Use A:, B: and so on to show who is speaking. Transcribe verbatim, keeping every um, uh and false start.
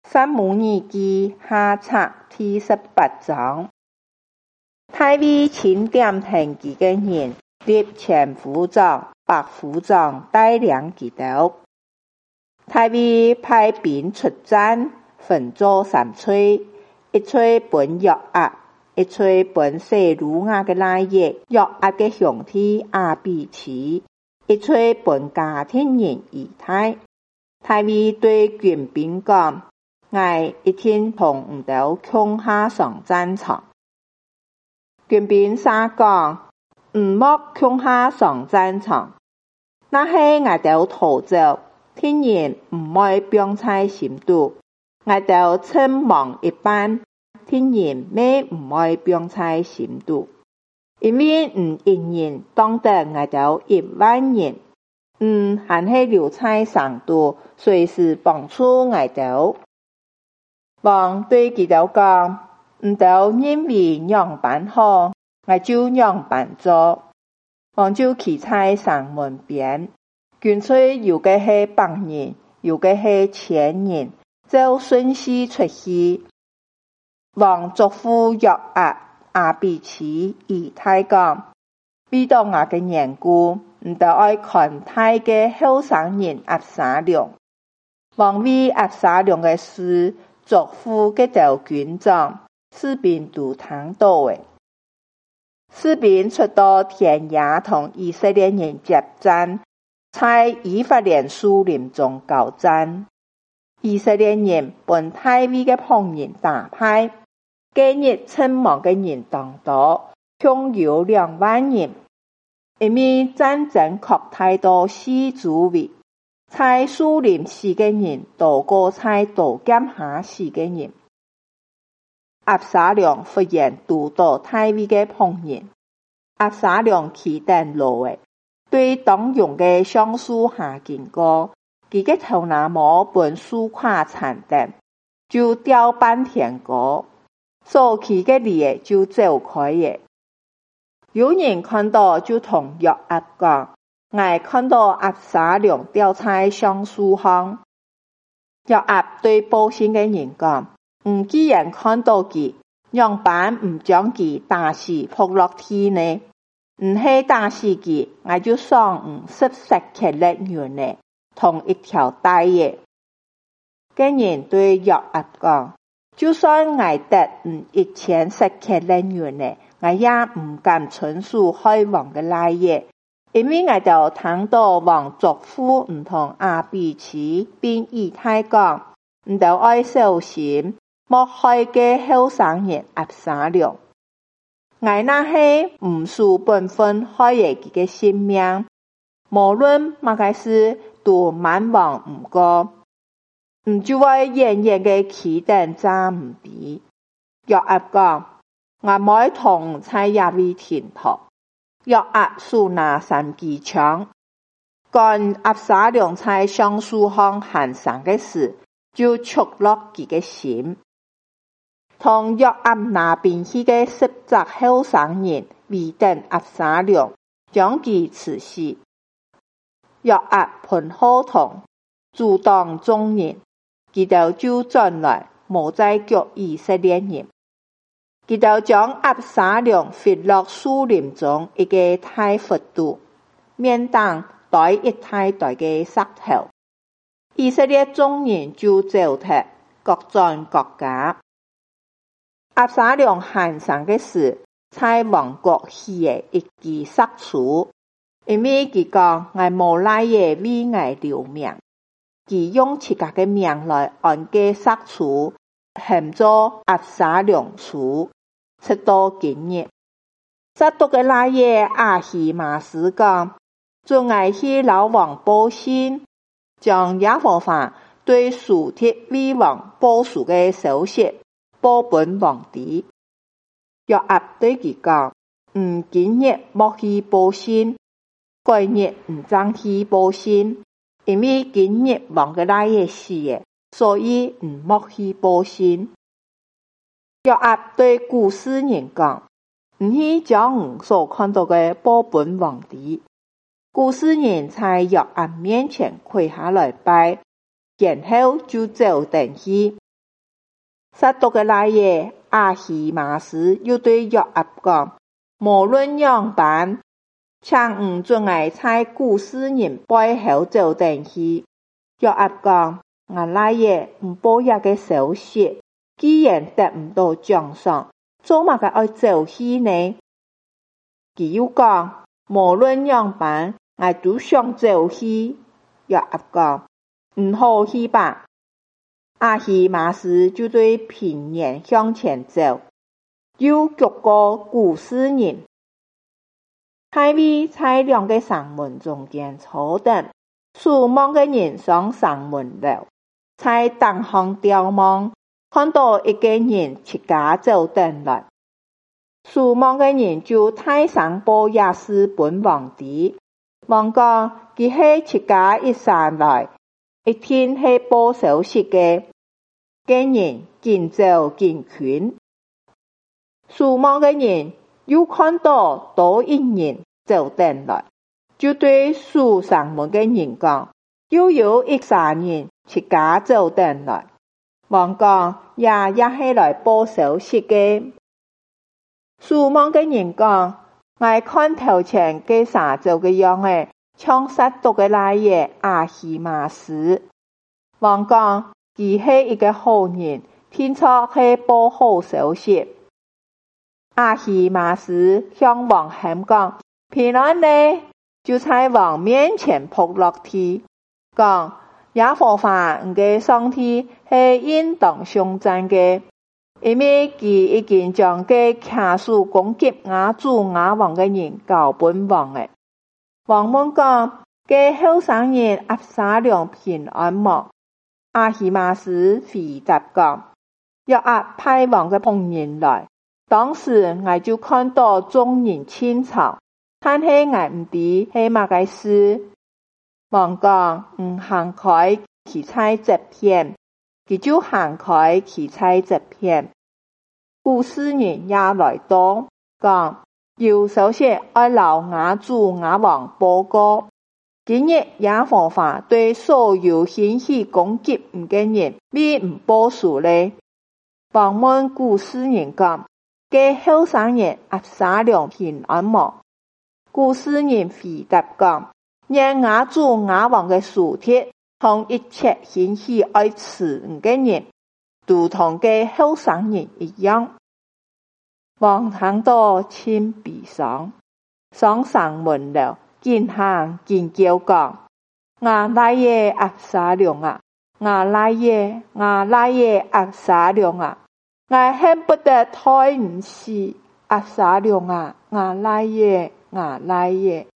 A: 撒母耳記下冊第十八章。大衛欽點天記嘅人，立前府長、百夫長帶領佢哋。大衛派兵出戰，分作三吹，一吹奔約押，一吹奔示魯雅嘅拉葉，約押嘅兄弟亞比篩，一吹奔加特人以太。大衛對軍兵講：我一天同唔到強下上戰場。軍兵撒講：唔莫強下上戰場，那係我哋逃走，天然唔會病在心度，我哋稱亡一半，天然咩唔會病在心度，因為唔一人當得我哋一萬人，唔還係留在上度，隨時幫助我哋。王對佢哋講：唔到因為樣辦好，我就樣辦做。王就企在城門邊，軍隊有嘅係百人，有嘅係千人，就順序出去。王囑咐約押、亞比篩、以太講：為到我嘅緣故，唔得愛看大嘅後生人押沙龍。王為押沙龍嘅事，囑咐佢哋軍長、士兵都聽到嘅。士兵出到田野同以色列人接戰，在以法蓮樹林中交戰。以色列人本大衛嘅僕人打敗，今日稱亡嘅人當多，共有兩萬人。因為戰爭擴大到四周圍，在樹林死嘅人多過在刀劍下死嘅人。押沙龍忽然拄到大衛嘅僕人，押沙龍起定落嘅，對當用嘅橡樹下經過，佢嘅頭拿毛本樹垮殘定，就掉半天過，所起嘅獵就走開嘅。有人看到就同約押講：我看到押沙龍掉在橡樹上。約押對報信嘅人講：唔既然看到佢，樣辦唔將佢打死撲落地呢？唔係打死佢，我就送唔十色克勒牛呢，同一條帶嘅。嘅人對約押講：就算我得唔一千色克勒牛呢，我也唔敢親手害王嘅來嘢，因為我就聽到王囑咐唔同亞比篩並以太講：唔就愛小心，莫害嘅後生人押沙龍。我那係唔輸本分害嘢佢嘅性命，無論乜嘅事都萬萬唔過，唔就會遠遠嘅企定站唔住。約押講：我冇同在亞維田頭。約押手拿三支槍，趕押沙龍在橡樹上行上嘅事，就觸落佢嘅心。同約押拿兵器嘅十隻後生人圍等押沙龍，將佢刺死。約押噴火筒，阻擋眾人，佢哋就轉來，冇再腳以色列人。佢哋將押沙龍飛落樹林中一個大窟度，面當袋一大袋嘅石頭。以色列眾人就走脫，各轉各家。押沙龍行上嘅事，在王國起嘅一記殺處，因為佢講：我無賴嘅為我留名，佢用自家嘅名來按嘅殺處，喊做押沙龍處，直到今日。撒督嘅賴嘢亞希瑪斯講：做我去老王報信，將耶和華對屬鐵為王報仇嘅消息報本皇帝。約押對佢講：唔今日莫去報信，改日唔爭去報信，因為今日王嘅賴嘢死嘅，所以唔莫去報信。約押對古時人講：唔去將我所看到嘅報本皇帝。古時人在約押面前跪下來拜，然後就走定去。 撒督嘅来爺亞希瑪斯又對約押講：無論樣辦，請唔准我在古斯人背後走定去。約押講：我來爺唔報一個消息，既然得唔到獎賞，做乜嘅愛走去呢？佢又講：無論樣辦，我都想走去。約押講：唔好去吧。亞希瑪斯就對平原向前走，又越過古斯人。大衛在兩個城門中間坐等，數望嘅人上城門樓，在燈巷眺望，看到一個人出家走等來，數望嘅人就帶上報亞斯本皇帝，王講佢係出家一生來，一天係報消息嘅，嘅人見走見群。數望嘅人又看到多一人走等來，就對數城門嘅人講：又有一三人出家走等來。王講：也也係來報消息嘅。數望嘅人講：我看頭前嘅三走嘅樣誒，像撒督嘅來爺亞希瑪斯。王講：佢係一個好人，聽說係報好消息。亞希瑪斯向王喊講：平安呢？就在王面前撲落地，講：耶和華嘅上帝係應當頌讚嘅，因為佢已經將嘅騎士攻擊我主我王嘅人交本王誒。王問講：嘅後生人押沙龍平安麼？亞希瑪斯回答講：約押派王嘅僕人來，當時我就看到眾人傾吵，但係我唔知係乜嘅事。王講：唔行開，去在這邊，佢就行開，去在這邊。古斯人也來到，講：有消息愛留我主我王報告。今日耶和華對所有興起攻擊唔嘅人，必唔報數咧。王問古斯人講：嘅後生人押沙龍平安麼？古斯人回答講：讓我主我王嘅屬鐵，同一切興起愛刺唔嘅人，都同嘅後生人一樣。王聽到真悲傷，上城門樓，見行見叫講：我來爺押沙龍啊！我來爺，我來爺押沙龍啊！我恨不得胎唔死，押沙龍啊！我來爺，我來爺。